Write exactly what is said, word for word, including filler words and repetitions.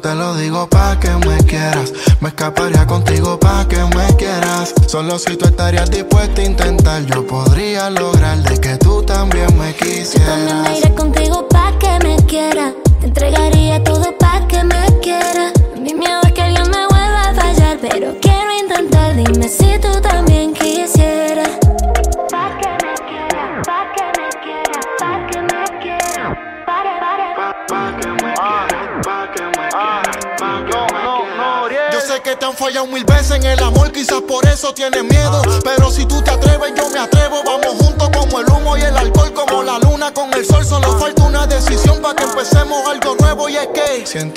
te lo digo pa' que me quieras. Me escaparía contigo pa' que me quieras. Solo si tú estarías dispuesta a intentar, yo podría lograr de que tú también me quisieras. Yo también me iré contigo pa' que me quieras. Te entregaría todo pa' que me quieras. Mi miedo es que alguien me vuelva a fallar, pero quiero intentar, dime si tú también quisieras. Pa' que me quieras, pa' que me quieras, pa' que me quieras. Pare, pare, Pa' pa que me quieras, pa' que me quieras, pa' que me quieras. Yo sé que te han fallado mil veces en el amor, quizás por eso tienes miedo. Pero si tú te atreves, yo me atrevo. Vamos juntos como el humo y el alcohol, como la luna con el sol. Solo falta una decisión para que empecemos algo nuevo, y es que Siento